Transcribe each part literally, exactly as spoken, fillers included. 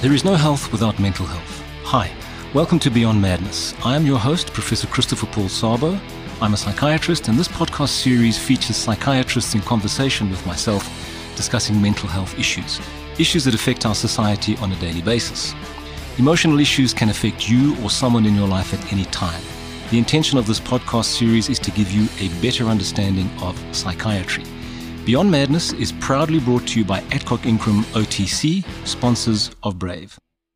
There is no health without mental health. Hi, welcome to Beyond Madness. I am your host, Professor Christopher Paul Sabo. I'm a psychiatrist, and this podcast series features psychiatrists in conversation with myself discussing mental health issues, issues that affect our society on a daily basis. Emotional issues can affect you or someone in your life at any time. The intention of this podcast series is to give you a better understanding of psychiatry. Beyond Madness is proudly brought to you by Adcock Ingram O T C, sponsors of Brave.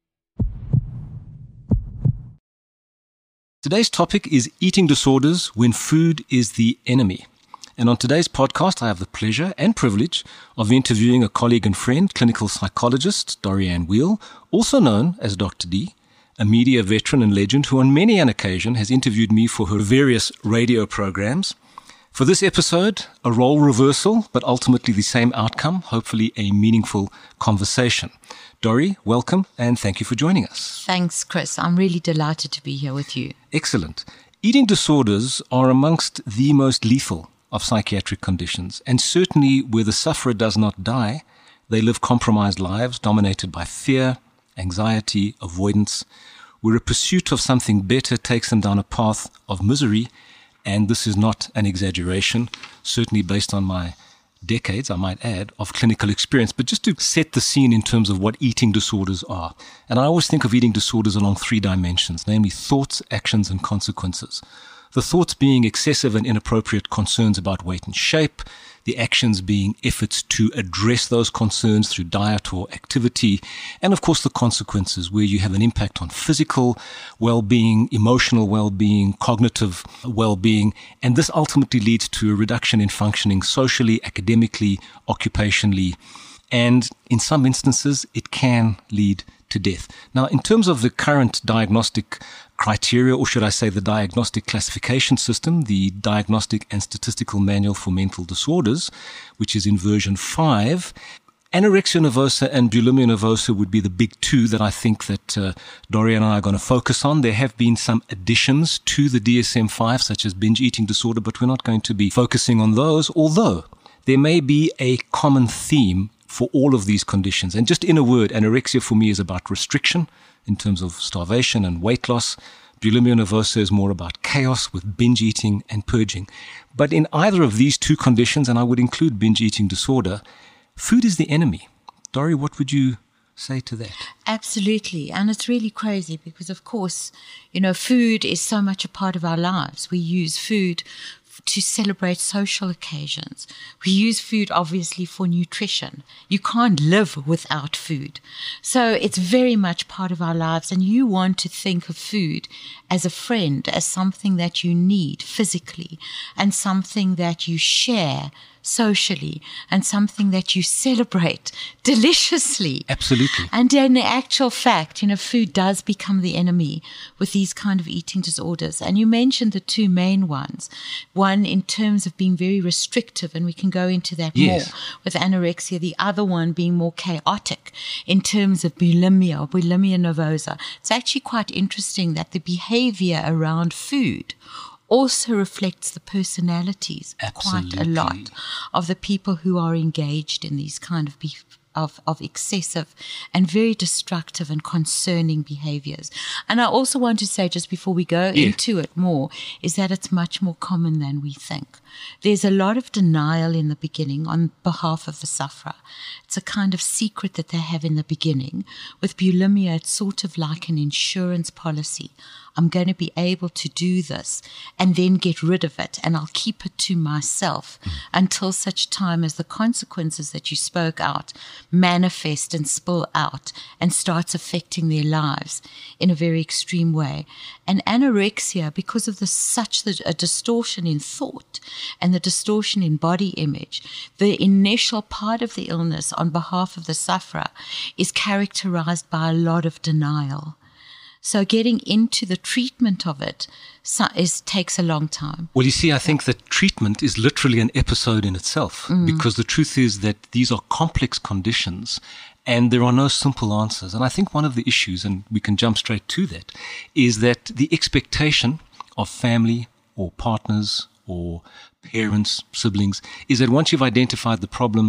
Today's topic is eating disorders when food is the enemy. And on today's podcast, I have the pleasure and privilege of interviewing a colleague and friend, clinical psychologist Dorianne Wheel, also known as Doctor D, a media veteran and legend who on many an occasion has interviewed me for her various radio programs. For this episode, a role reversal, but ultimately the same outcome, hopefully a meaningful conversation. Dori, welcome, and thank you for joining us. Thanks, Chris. I'm really delighted to be here with you. Excellent. Eating disorders are amongst the most lethal of psychiatric conditions, and certainly where the sufferer does not die, they live compromised lives dominated by fear, anxiety, avoidance, where a pursuit of something better takes them down a path of misery. And this is not an exaggeration, certainly based on my decades, I might add, of clinical experience. But just to set the scene in terms of what eating disorders are. And I always think of eating disorders along three dimensions, namely thoughts, actions, and consequences. The thoughts being excessive and inappropriate concerns about weight and shape, the actions being efforts to address those concerns through diet or activity, and of course the consequences where you have an impact on physical well-being, emotional well-being, cognitive well-being, and this ultimately leads to a reduction in functioning socially, academically, occupationally, and in some instances it can lead to death. Now, in terms of the current diagnostic criteria, or should I say the diagnostic classification system, the Diagnostic and Statistical Manual for Mental Disorders, which is in version five, anorexia nervosa and bulimia nervosa would be the big two that I think that uh, Dori and I are going to focus on. There have been some additions to the D S M five, such as binge eating disorder, but we're not going to be focusing on those, although there may be a common theme for all of these conditions. And just in a word, anorexia for me is about restriction in terms of starvation and weight loss. Bulimia nervosa is more about chaos with binge eating and purging. But in either of these two conditions, and I would include binge eating disorder, food is the enemy. Dori, what would you say to that? Absolutely. And it's really crazy because, of course, you know, food is so much a part of our lives. We use food to celebrate social occasions. We use food, obviously, for nutrition. You can't live without food. So it's very much part of our lives, and you want to think of food as a friend, as something that you need physically, and something that you share socially, and something that you celebrate deliciously. Absolutely. And in actual fact, you know, food does become the enemy with these kind of eating disorders. And you mentioned the two main ones. One in terms of being very restrictive, and we can go into that yes. more with anorexia. The other one being more chaotic in terms of bulimia or bulimia nervosa. It's actually quite interesting that the behavior around food also reflects the personalities Absolutely. quite a lot of the people who are engaged in these kind of be- of, of excessive and very destructive and concerning behaviors. And I also want to say, just before we go yeah. into it more, is that it's much more common than we think. There's a lot of denial in the beginning on behalf of the sufferer. It's a kind of secret that they have in the beginning. With bulimia, it's sort of like an insurance policy. I'm going to be able to do this and then get rid of it, and I'll keep it to myself mm. until such time as the consequences that you spoke out manifest and spill out and starts affecting their lives in a very extreme way. And anorexia, because of the such the, a distortion in thought and the distortion in body image, the initial part of the illness on behalf of the sufferer is characterized by a lot of denial. So getting into the treatment of it is, takes a long time. Well, you see, I think that treatment is literally an episode in itself, mm. because the truth is that these are complex conditions and there are no simple answers. And I think one of the issues, and we can jump straight to that, is that the expectation of family or partners or parents, siblings, is that once you've identified the problem,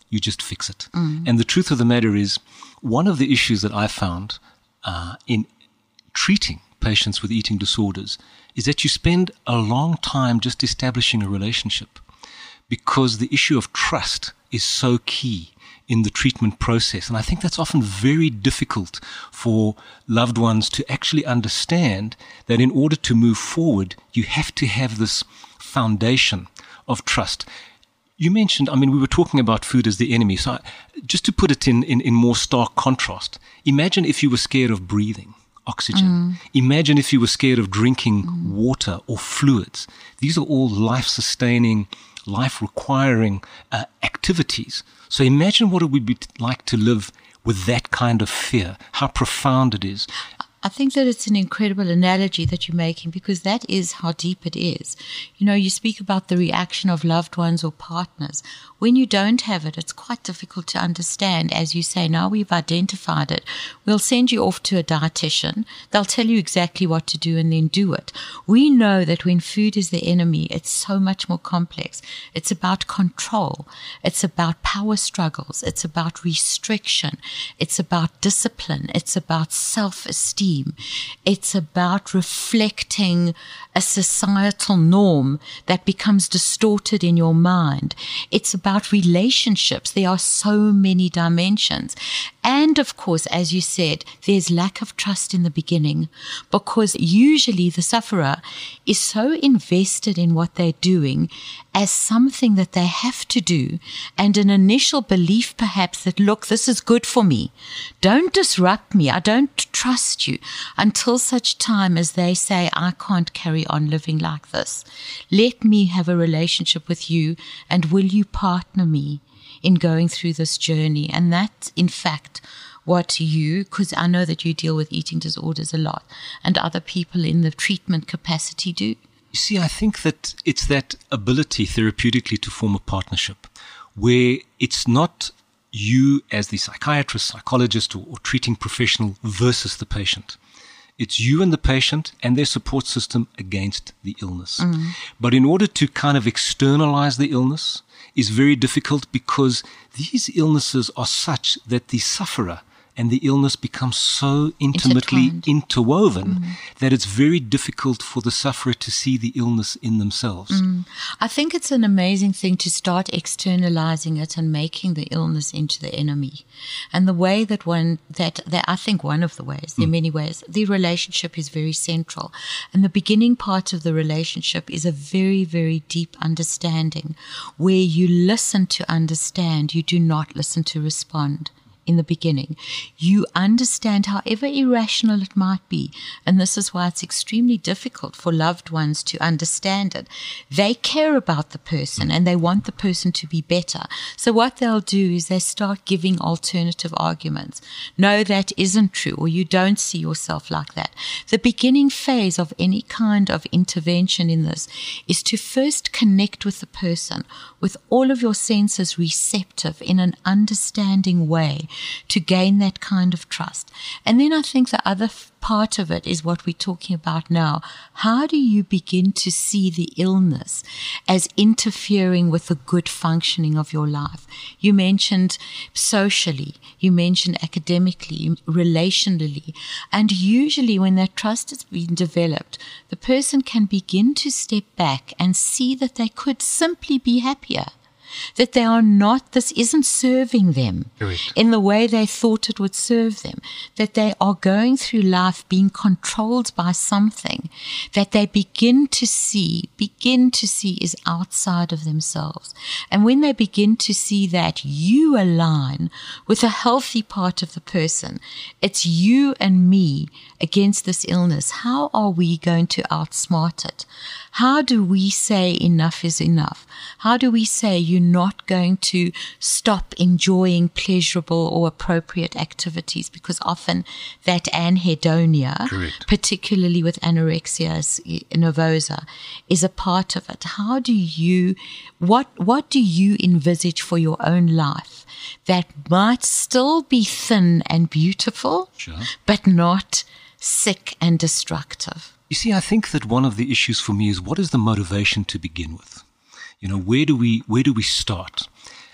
you just fix it. Mm. And the truth of the matter is, one of the issues that I found uh, in treating patients with eating disorders is that you spend a long time just establishing a relationship, because the issue of trust is so key in the treatment process. And I think that's often very difficult for loved ones to actually understand that in order to move forward, you have to have this foundation of trust. You mentioned, I mean, we were talking about food as the enemy. So I, just to put it in, in, in more stark contrast, imagine if you were scared of breathing oxygen. Mm. Imagine if you were scared of drinking mm. water or fluids. These are all life-sustaining, life-requiring uh, activities. So imagine what it would be like to live with that kind of fear, how profound it is. I think that it's an incredible analogy that you're making, because that is how deep it is. You know, you speak about the reaction of loved ones or partners. When you don't have it, it's quite difficult to understand. As you say, now we've identified it, we'll send you off to a dietitian. They'll tell you exactly what to do and then do it. We know that when food is the enemy, it's so much more complex. It's about control. It's about power struggles. It's about restriction. It's about discipline. It's about self-esteem. It's about reflecting a societal norm that becomes distorted in your mind. It's about relationships. There are so many dimensions. And of course, as you said, there's lack of trust in the beginning, because usually the sufferer is so invested in what they're doing as something that they have to do, and an initial belief perhaps that, look, this is good for me. Don't disrupt me. I don't trust you, until such time as they say, I can't carry on living like this. Let me have a relationship with you, and will you partner me in going through this journey? And that's, in fact, what you, because I know that you deal with eating disorders a lot, and other people in the treatment capacity do. You see, I think that it's that ability therapeutically to form a partnership where it's not you as the psychiatrist, psychologist, or, or treating professional versus the patient. It's you and the patient and their support system against the illness. Mm. But in order to kind of externalize the illness is very difficult, because these illnesses are such that the sufferer and the illness becomes so intimately interwoven mm. that it's very difficult for the sufferer to see the illness in themselves. Mm. I think it's an amazing thing to start externalizing it and making the illness into the enemy. And the way that one, that, that I think one of the ways, there are mm. many ways, the relationship is very central. And the beginning part of the relationship is a very, very deep understanding where you listen to understand, you do not listen to respond. In the beginning, you understand, however irrational it might be, and this is why it's extremely difficult for loved ones to understand it. They care about the person and they want the person to be better. So what they'll do is they start giving alternative arguments. No, that isn't true, or you don't see yourself like that. The beginning phase of any kind of intervention in this is to first connect with the person with all of your senses receptive in an understanding way, to gain that kind of trust. And then I think the other f- part of it is what we're talking about now. How do you begin to see the illness as interfering with the good functioning of your life? You mentioned socially, you mentioned academically, relationally, and usually when that trust has been developed, the person can begin to step back and see that they could simply be happier. That they are not, this isn't serving them Correct. In the way they thought it would serve them. That they are going through life being controlled by something that they begin to see, begin to see is outside of themselves. And when they begin to see that you align with a healthy part of the person, it's you and me against this illness. How are we going to outsmart it? How do we say enough is enough? How do we say you're not going to stop enjoying pleasurable or appropriate activities? Because often that anhedonia, Correct. Particularly with anorexia nervosa, is a part of it. How do you, what, what do you envisage for your own life that might still be thin and beautiful, sure. but not sick and destructive? You see, I think that one of the issues for me is what is the motivation to begin with? You know, where do we where do we start?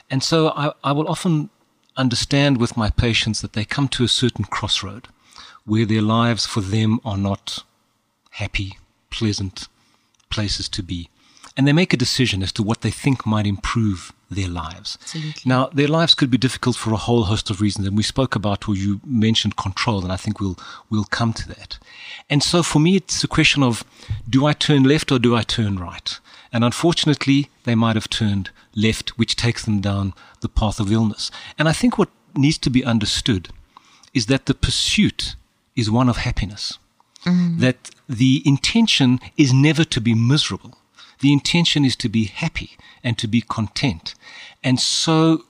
And so I, I will often understand with my patients that they come to a certain crossroad where their lives for them are not happy, pleasant places to be. And they make a decision as to what they think might improve their lives. Absolutely. Now, their lives could be difficult for a whole host of reasons. And we spoke about, or you mentioned control, and I think we'll we'll come to that. And so for me, it's a question of, do I turn left or do I turn right? And unfortunately, they might have turned left, which takes them down the path of illness. And I think what needs to be understood is that the pursuit is one of happiness. Mm. That the intention is never to be miserable. The intention is to be happy and to be content. And so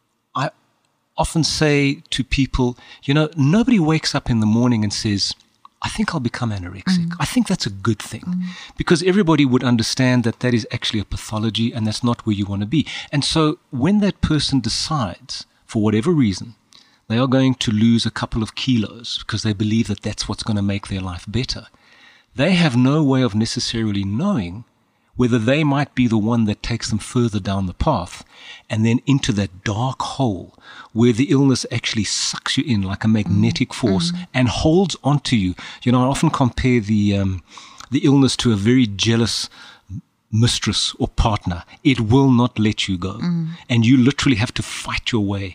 I often say to people, you know, nobody wakes up in the morning and says, I think I'll become anorexic. Mm. I think that's a good thing, mm. because everybody would understand that that is actually a pathology and that's not where you want to be. And so when that person decides, for whatever reason, they are going to lose a couple of kilos because they believe that that's what's going to make their life better, they have no way of necessarily knowing whether they might be the one that takes them further down the path and then into that dark hole where the illness actually sucks you in like a magnetic force mm. and holds onto you. You know, I often compare the um, the illness to a very jealous mistress or partner. It will not let you go. Mm. And you literally have to fight your way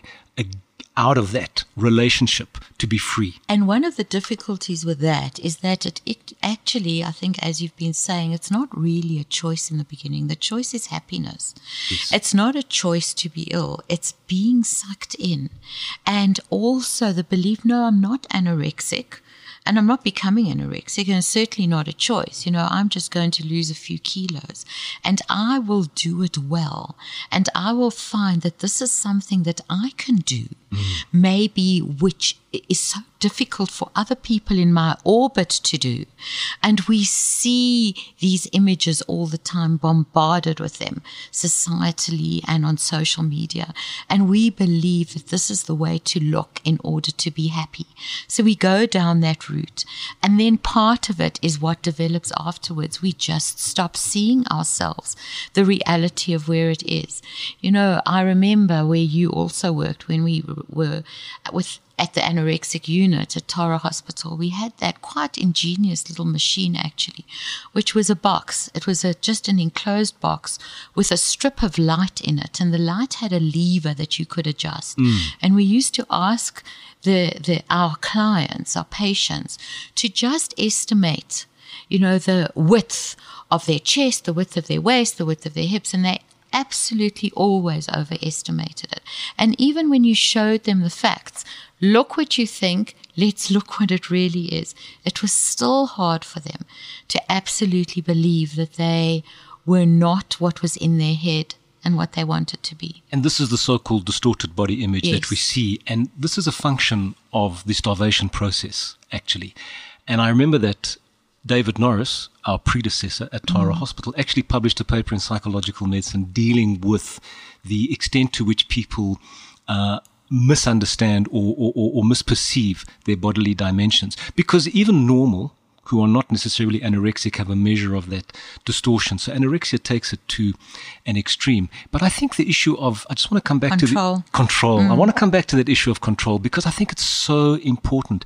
out of that relationship to be free. And one of the difficulties with that is that it, it actually, I think, as you've been saying, it's not really a choice in the beginning. The choice is happiness. Yes. It's not a choice to be ill. It's being sucked in. And also the belief, no, I'm not anorexic. And I'm not becoming anorexic, and it's certainly not a choice. You know, I'm just going to lose a few kilos, and I will do it well. And I will find that this is something that I can do, mm. maybe which is so difficult for other people in my orbit to do. And we see these images all the time, bombarded with them societally and on social media. And we believe that this is the way to look in order to be happy. So we go down that route. And then part of it is what develops afterwards. We just stop seeing ourselves, the reality of where it is. You know, I remember where you also worked when we were with at the anorexic unit at Tara Hospital. We had that quite ingenious little machine, actually, which was a box. It was a, just an enclosed box with a strip of light in it, and the light had a lever that you could adjust. Mm. And we used to ask the, the our clients, our patients, to just estimate, you know, the width of their chest, the width of their waist, the width of their hips, and they absolutely always overestimated it. And even when you showed them the facts, look what you think, let's look what it really is, it was still hard for them to absolutely believe that they were not what was in their head and what they wanted to be. And this is the so-called distorted body image yes. that we see. And this is a function of the starvation process, actually. And I remember that David Norris, our predecessor at Tara mm. Hospital, actually published a paper in Psychological Medicine dealing with the extent to which people uh, misunderstand or, or, or misperceive their bodily dimensions. Because even normal, who are not necessarily anorexic, have a measure of that distortion. So anorexia takes it to an extreme. But I think the issue of, I just want to come back control. to the control. Mm. I want to come back to that issue of control because I think it's so important.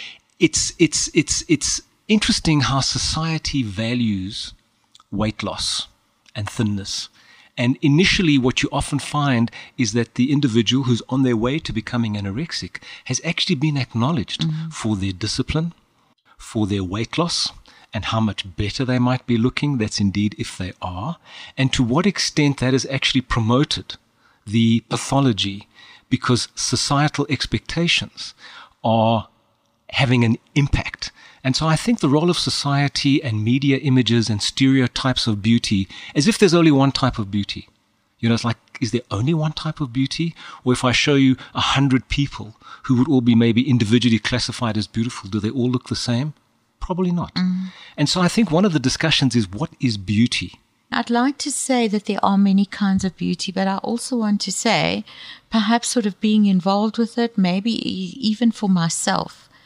It's, it's, it's, it's interesting how society values weight loss and thinness. And initially, what you often find is that the individual who's on their way to becoming anorexic has actually been acknowledged mm-hmm. for their discipline, for their weight loss, and how much better they might be looking. That's indeed if they are. And to what extent that has actually promoted the pathology, because societal expectations are having an impact. And so I think the role of society and media images and stereotypes of beauty, as if there's only one type of beauty. You know, it's like, is there only one type of beauty? Or if I show you a hundred people who would all be maybe individually classified as beautiful, do they all look the same? Probably not. Mm. And so I think one of the discussions is, what is beauty? I'd like to say that there are many kinds of beauty, but I also want to say, perhaps sort of being involved with it, maybe even for myself,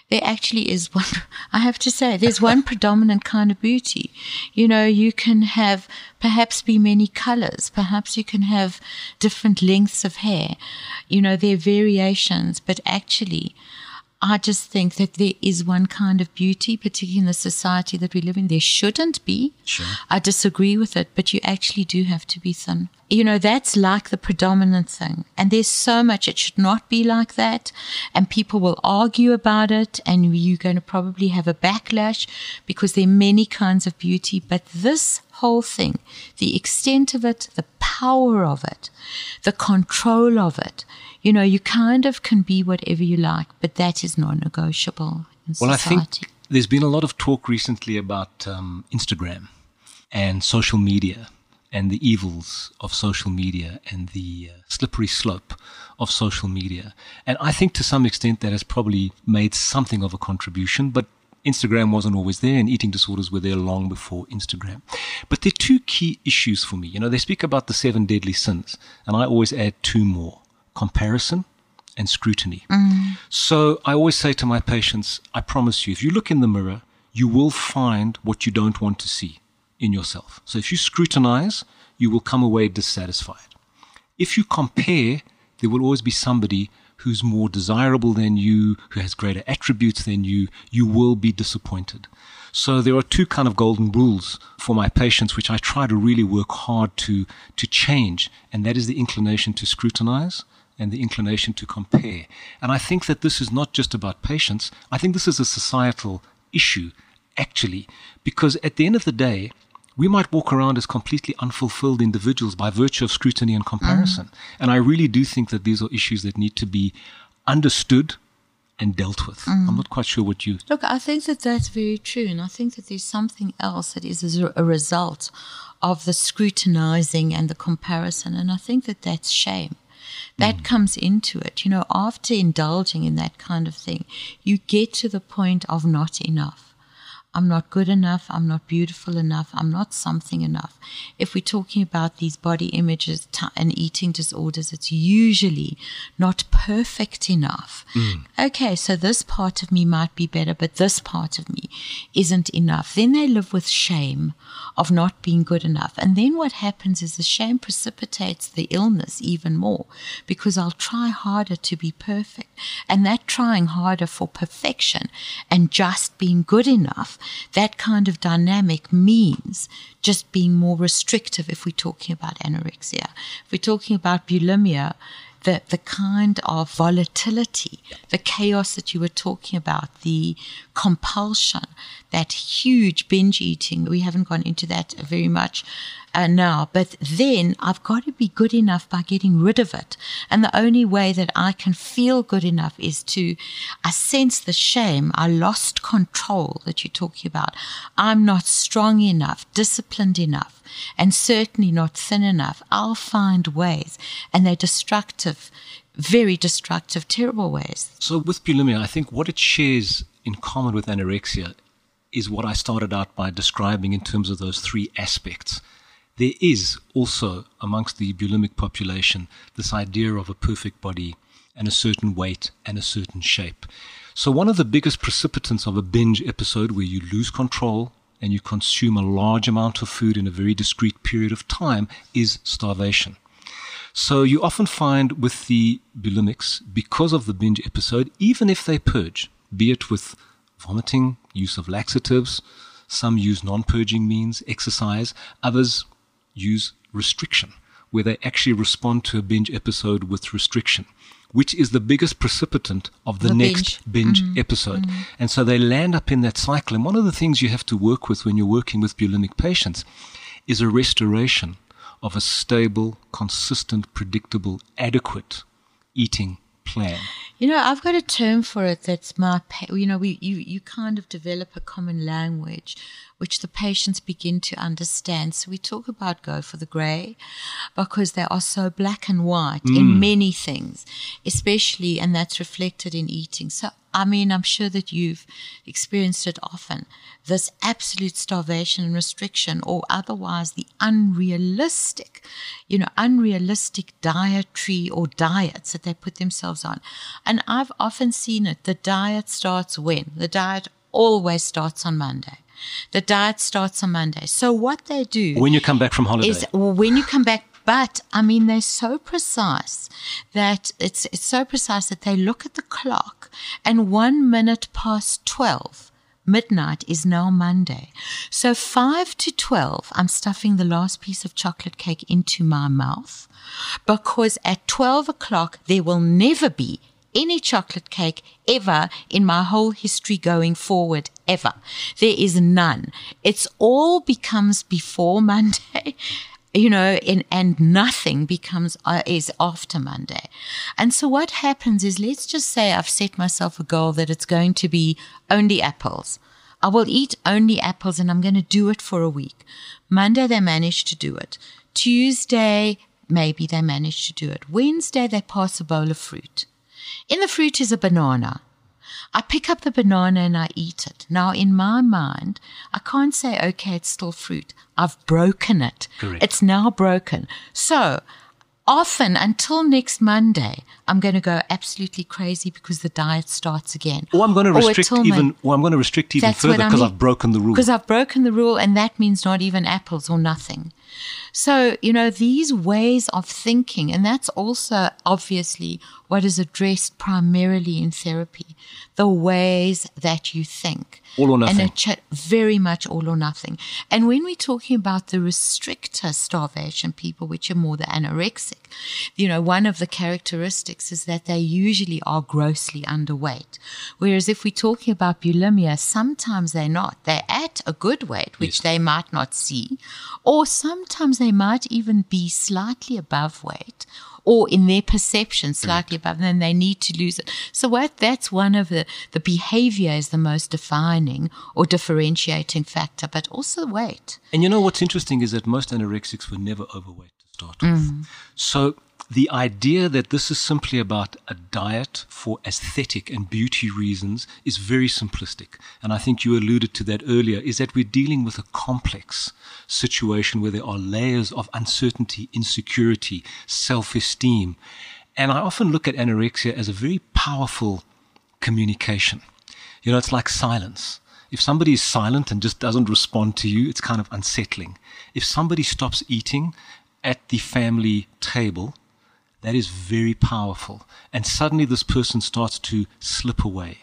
There actually is one, I have to say, there's one predominant kind of beauty. You know, you can have perhaps be many colors. Perhaps you can have different lengths of hair. You know, there are variations, but actually, I just think that there is one kind of beauty, particularly in the society that we live in. There shouldn't be. Sure. I disagree with it, but you actually do have to be thin. You know, that's like the predominant thing. And there's so much. It should not be like that. And people will argue about it. And you're going to probably have a backlash because there are many kinds of beauty. But this whole thing, the extent of it, the power of it, the control of it, you know, you kind of can be whatever you like, but that is non-negotiable in well, society. I think there's been a lot of talk recently about um, Instagram and social media and the evils of social media and the uh, slippery slope of social media. And I think to some extent that has probably made something of a contribution, but Instagram wasn't always there, and eating disorders were there long before Instagram. But there are two key issues for me. You know, they speak about the seven deadly sins, and I always add two more: comparison and scrutiny. Mm. So I always say to my patients, I promise you, if you look in the mirror, you will find what you don't want to see in yourself. So if you scrutinize, you will come away dissatisfied. If you compare, there will always be somebody who's more desirable than you, who has greater attributes than you. You will be disappointed. So there are two kind of golden rules for my patients, which I try to really work hard to, to change. And that is the inclination to scrutinize and the inclination to compare. And I think that this is not just about patients. I think this is a societal issue, actually, because at the end of the day, we might walk around as completely unfulfilled individuals by virtue of scrutiny and comparison. Mm. And I really do think that these are issues that need to be understood and dealt with. Mm. I'm not quite sure what you... Look, I think that that's very true. And I think that there's something else that is as a result of the scrutinizing and the comparison. And I think that that's shame. That mm. comes into it. You know, after indulging in that kind of thing, you get to the point of not enough. I'm not good enough, I'm not beautiful enough, I'm not something enough. If we're talking about these body images t- and eating disorders, it's usually not perfect enough. Mm. Okay, so this part of me might be better, but this part of me isn't enough. Then they live with shame of not being good enough. And then what happens is the shame precipitates the illness even more, because I'll try harder to be perfect. And that trying harder for perfection and just being good enough, that kind of dynamic means just being more restrictive if we're talking about anorexia. If we're talking about bulimia, the, the kind of volatility, the chaos that you were talking about, the compulsion, that huge binge eating, we haven't gone into that very much uh, now, but then I've got to be good enough by getting rid of it. And the only way that I can feel good enough is to, I sense the shame, I lost control that you're talking about. I'm not strong enough, disciplined enough, and certainly not thin enough. I'll find ways, and they're destructive, very destructive, terrible ways. So with bulimia, I think what it shares in common with anorexia is what I started out by describing in terms of those three aspects. There is also amongst the bulimic population this idea of a perfect body and a certain weight and a certain shape. So one of the biggest precipitants of a binge episode where you lose control and you consume a large amount of food in a very discrete period of time is starvation. So you often find with the bulimics, because of the binge episode, even if they purge, be it with vomiting, use of laxatives, some use non-purging means, exercise, others use restriction, where they actually respond to a binge episode with restriction, which is the biggest precipitant of the, the next binge, binge mm. episode. Mm. And so they land up in that cycle. And one of the things you have to work with when you're working with bulimic patients is a restoration of a stable, consistent, predictable, adequate eating plan. You know, I've got a term for it that's my, you know, we you, you kind of develop a common language which the patients begin to understand. So we talk about go for the grey because they are so black and white mm. in many things, especially, and that's reflected in eating. So, I mean, I'm sure that you've experienced it often, this absolute starvation and restriction, or otherwise the unrealistic, you know, unrealistic dietary or diets that they put themselves on. And I've often seen it. The diet starts when? The diet always starts on Monday. The diet starts on Monday. So what they do... When you come back from holiday. Is when you come back. But, I mean, they're so precise that it's, it's so precise that they look at the clock and one minute past twelve, midnight is now Monday. So five to twelve, I'm stuffing the last piece of chocolate cake into my mouth because at twelve o'clock, there will never be any chocolate cake ever in my whole history going forward, ever. There is none. It's all becomes before Monday. You know, in, and nothing becomes, uh, is after Monday. And so what happens is, let's just say I've set myself a goal that it's going to be only apples. I will eat only apples and I'm going to do it for a week. Monday, they manage to do it. Tuesday, maybe they manage to do it. Wednesday, they pass a bowl of fruit. In the fruit is a banana. I pick up the banana and I eat it. Now, in my mind, I can't say, okay, it's still fruit. I've broken it. Correct. It's now broken. So often until next Monday, I'm going to go absolutely crazy because the diet starts again. Or I'm going to restrict even, my, or I'm going to restrict even further because I've broken the rule. Because I've broken the rule, and that means not even apples or nothing. So, you know, these ways of thinking, and that's also obviously what is addressed primarily in therapy, the ways that you think. All or nothing. And it ch- very much all or nothing. And when we're talking about the restrictor starvation people, which are more the anorexic, you know, one of the characteristics is that they usually are grossly underweight. Whereas if we're talking about bulimia, sometimes they're not. They're at a good weight, which yes. they might not see, or sometimes they might even be slightly above weight, or in their perception, slightly above, and then they need to lose it. So what, that's one of the, the behavior is the most defining or differentiating factor, but also weight. And you know what's interesting is that most anorexics were never overweight to start with. Mm. So the idea that this is simply about a diet for aesthetic and beauty reasons is very simplistic. And I think you alluded to that earlier, is that we're dealing with a complex situation where there are layers of uncertainty, insecurity, self-esteem. And I often look at anorexia as a very powerful communication. You know, it's like silence. If somebody is silent and just doesn't respond to you, it's kind of unsettling. If somebody stops eating at the family table, that is very powerful. And suddenly this person starts to slip away.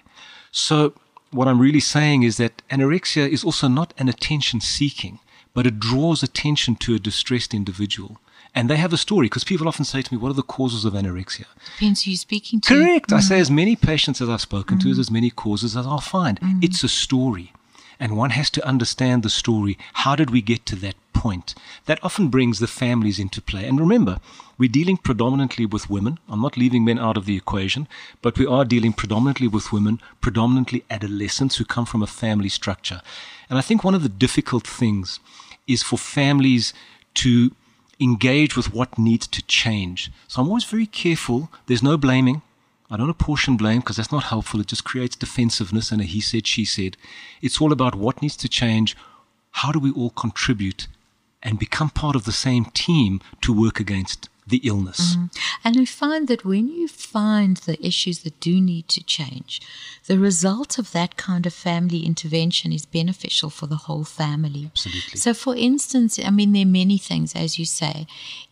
So what I'm really saying is that anorexia is also not an attention seeking, but it draws attention to a distressed individual. And they have a story, because people often say to me, what are the causes of anorexia? Depends who you're speaking to. Correct. Mm. I Mm. say as many patients as I've spoken Mm. to, is as many causes as I'll find. Mm. It's a story. And one has to understand the story. How did we get to that point? That often brings the families into play. And remember, we're dealing predominantly with women. I'm not leaving men out of the equation, but we are dealing predominantly with women, predominantly adolescents who come from a family structure. And I think one of the difficult things is for families to engage with what needs to change. So I'm always very careful. There's no blaming. I don't apportion blame because that's not helpful. It just creates defensiveness and a he said, she said. It's all about what needs to change. How do we all contribute and become part of the same team to work against the illness? Mm. And we find that when you find the issues that do need to change, the result of that kind of family intervention is beneficial for the whole family. Absolutely. So, for instance, I mean, there are many things, as you say.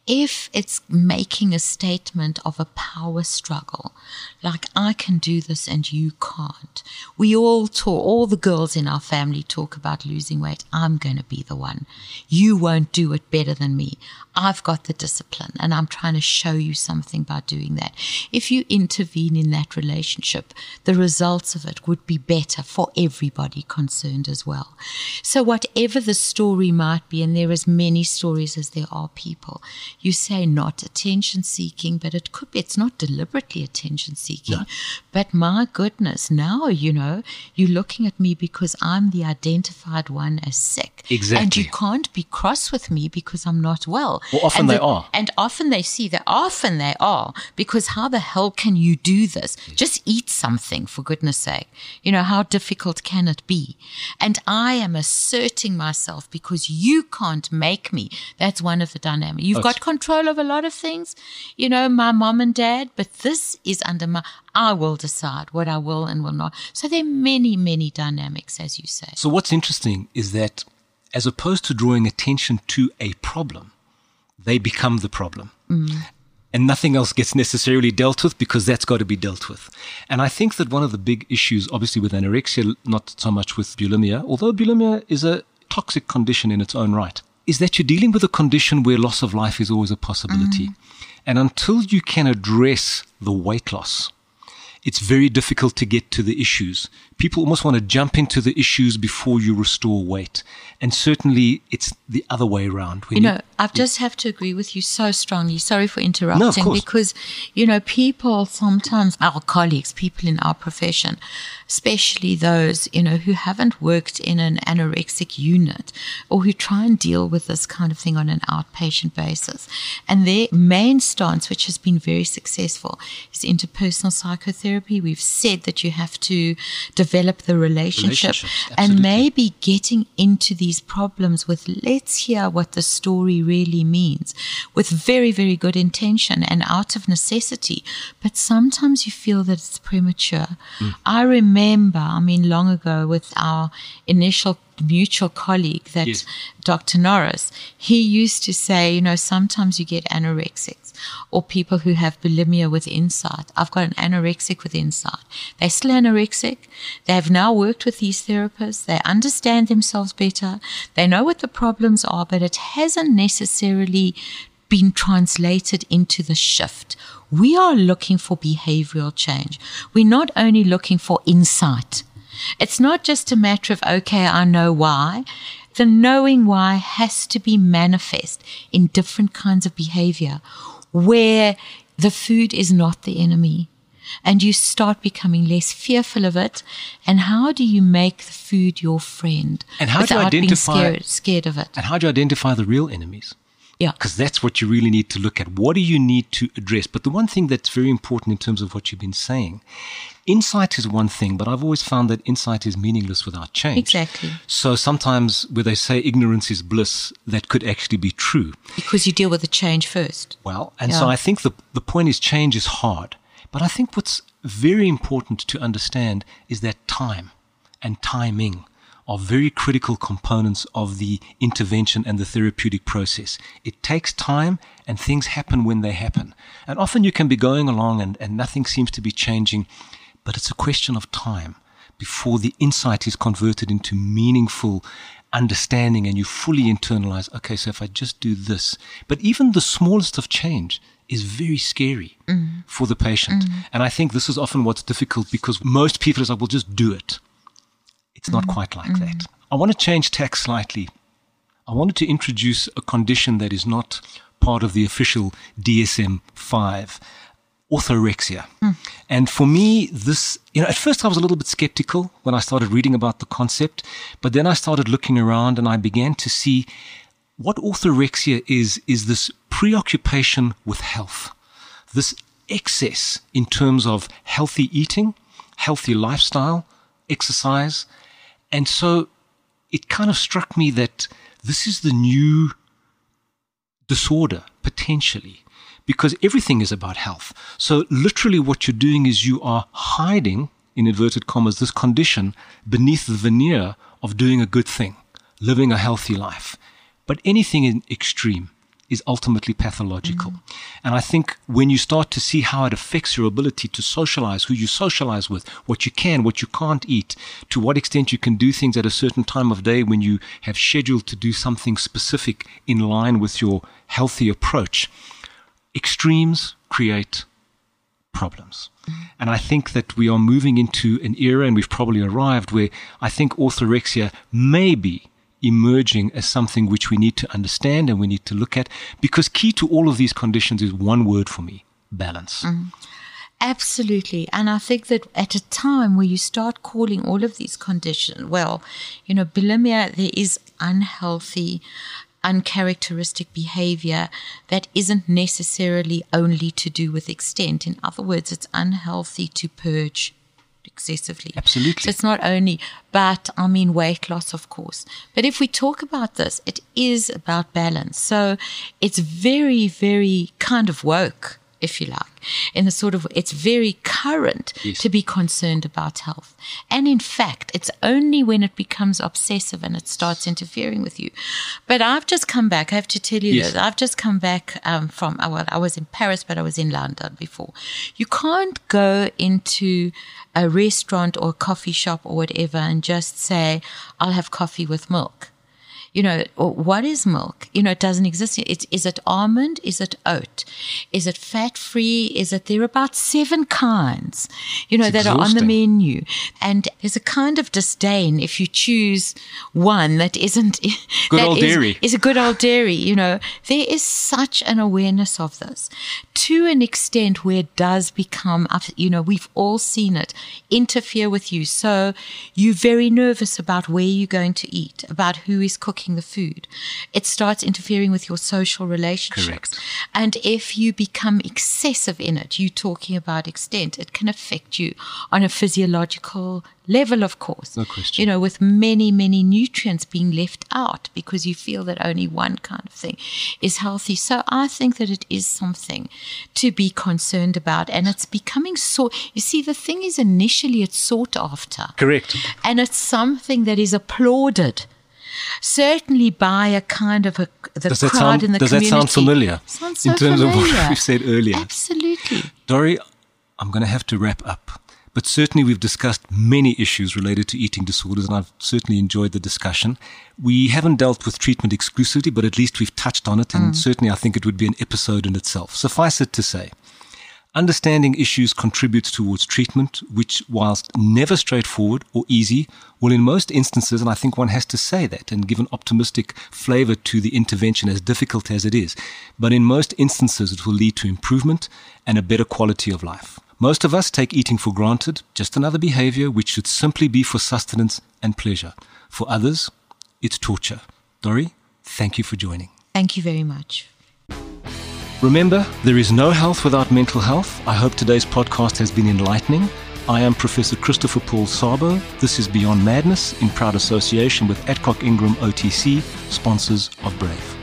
If it's making a statement of a power struggle, like I can do this and you can't. We all talk, all the girls in our family talk about losing weight. I'm going to be the one. You won't do it better than me. I've got the discipline and I'm trying to show you something by doing that. If you intervene in that relationship, the results of it would be better for everybody concerned as well. So whatever the story might be, and there are as many stories as there are people, you say not attention seeking, but it could be, it's not deliberately attention seeking. No. But my goodness, now, you know, you're looking at me because I'm the identified one as sick. Exactly. And you can't be cross with me because I'm not well. Well, often and they the, are. And often they see that, often they are, because how the hell can you do this? Just eat something, for goodness sake. You know, how difficult can it be? And I am asserting myself because you can't make me. That's one of the dynamics. You've Oh, got control of a lot of things, you know, my mom and dad, but this is under my, I will decide what I will and will not. So there are many, many dynamics, as you say. So what's interesting is that as opposed to drawing attention to a problem, they become the problem. Mm. And nothing else gets necessarily dealt with because that's got to be dealt with. And I think that one of the big issues, obviously with anorexia, not so much with bulimia, although bulimia is a toxic condition in its own right, is that you're dealing with a condition where loss of life is always a possibility. Mm. And until you can address the weight loss, it's very difficult to get to the issues. People almost want to jump into the issues before you restore weight. And certainly it's the other way around. You know, I just have to agree with you so strongly. Sorry for interrupting. No, of course. Because, you know, people sometimes, our colleagues, people in our profession, especially those, you know, who haven't worked in an anorexic unit or who try and deal with this kind of thing on an outpatient basis. And their main stance, which has been very successful, is interpersonal psychotherapy. We've said that you have to develop the relationship and maybe getting into these problems with, let's hear what the story really means, with very, very good intention and out of necessity. But sometimes you feel that it's premature. Mm. I remember, I mean, long ago with our initial mutual colleague, that yes. Doctor Norris, he used to say, you know, sometimes you get anorexics or people who have bulimia with insight. I've got an anorexic with insight. They're still anorexic. They have now worked with these therapists. They understand themselves better. They know what the problems are, but it hasn't necessarily been translated into the shift. We are looking for behavioral change. We're not only looking for insight. It's not just a matter of, okay, I know why. The knowing why has to be manifest in different kinds of behavior where the food is not the enemy. And you start becoming less fearful of it. And how do you make the food your friend and how without do you identify, being scared, scared of it? And how do you identify the real enemies? Yeah. Because that's what you really need to look at. What do you need to address? But the one thing that's very important in terms of what you've been saying, insight is one thing, but I've always found that insight is meaningless without change. Exactly. So sometimes where they say ignorance is bliss, that could actually be true. Because you deal with the change first. Well, and yeah. so I think the, the point is change is hard. But I think what's very important to understand is that time and timing are very critical components of the intervention and the therapeutic process. It takes time and things happen when they happen. And often you can be going along and, and nothing seems to be changing, but it's a question of time before the insight is converted into meaningful understanding and you fully internalize, okay, so if I just do this. But even the smallest of change is very scary mm. for the patient. Mm. And I think this is often what's difficult because most people is like, well, just do it. It's not mm. quite like mm. that. I want to change tack slightly. I wanted to introduce a condition that is not part of the official D S M five, orthorexia. Mm. And for me, this, you know, at first I was a little bit skeptical when I started reading about the concept, but then I started looking around and I began to see what orthorexia is, is this preoccupation with health, this excess in terms of healthy eating, healthy lifestyle, exercise. And so it kind of struck me that this is the new disorder, potentially, because everything is about health. So literally what you're doing is you are hiding, in inverted commas, this condition beneath the veneer of doing a good thing, living a healthy life. But anything in extreme is ultimately pathological. Mm. And I think when you start to see how it affects your ability to socialize, who you socialize with, what you can, what you can't eat, to what extent you can do things at a certain time of day when you have scheduled to do something specific in line with your healthy approach, extremes create problems. Mm. And I think that we are moving into an era, and we've probably arrived, where I think orthorexia may be emerging as something which we need to understand and we need to look at, because key to all of these conditions is one word for me: balance. Mm. Absolutely. And I think that at a time where you start calling all of these conditions, well, you know, bulimia, there is unhealthy, uncharacteristic behavior that isn't necessarily only to do with extent. In other words, it's unhealthy to purge excessively. Absolutely. So it's not only, but I mean weight loss, of course. But if we talk about this, it is about balance. So it's very, very kind of woke, if you like, in the sort of, it's very current yes. to be concerned about health. And in fact, it's only when it becomes obsessive and it starts interfering with you. But I've just come back, I have to tell you yes. this, I've just come back um, from, well, I was in Paris, but I was in London before. You can't go into a restaurant or a coffee shop or whatever and just say, I'll have coffee with milk. You know, what is milk? You know, it doesn't exist. It's, is it almond? Is it oat? Is it fat-free? Is it, there are about seven kinds, you know, it's that exhausting. are on the menu. And there's a kind of disdain if you choose one that isn't, good that old is, dairy. is a good old dairy. You know, there is such an awareness of this to an extent where it does become, you know, we've all seen it interfere with you. So you're very nervous about where you're going to eat, about who is cooking the food. It starts interfering with your social relationships. Correct. And if you become excessive in it, you talking about extent, it can affect you on a physiological level, of course. No question. You know, with many, many nutrients being left out because you feel that only one kind of thing is healthy. So I think that it is something to be concerned about. And it's becoming so, you see, the thing is initially it's sought after. Correct. And it's something that is applauded. Certainly by a kind of a, the does that crowd sound, in the does community. that sound familiar? Sounds so in terms familiar. of what we've said earlier? Absolutely. Dori, I'm going to have to wrap up. But certainly we've discussed many issues related to eating disorders, and I've certainly enjoyed the discussion. We haven't dealt with treatment exclusively, but at least we've touched on it, and mm. certainly I think it would be an episode in itself. Suffice it to say, understanding issues contributes towards treatment, which, whilst never straightforward or easy, will in most instances, and I think one has to say that and give an optimistic flavor to the intervention, as difficult as it is, but in most instances it will lead to improvement and a better quality of life. Most of us take eating for granted, just another behavior which should simply be for sustenance and pleasure. For others, it's torture. Dori, thank you for joining. Thank you very much. Remember, there is no health without mental health. I hope today's podcast has been enlightening. I am Professor Christopher Paul Sabo. This is Beyond Madness in proud association with Adcock Ingram O T C, sponsors of Brave.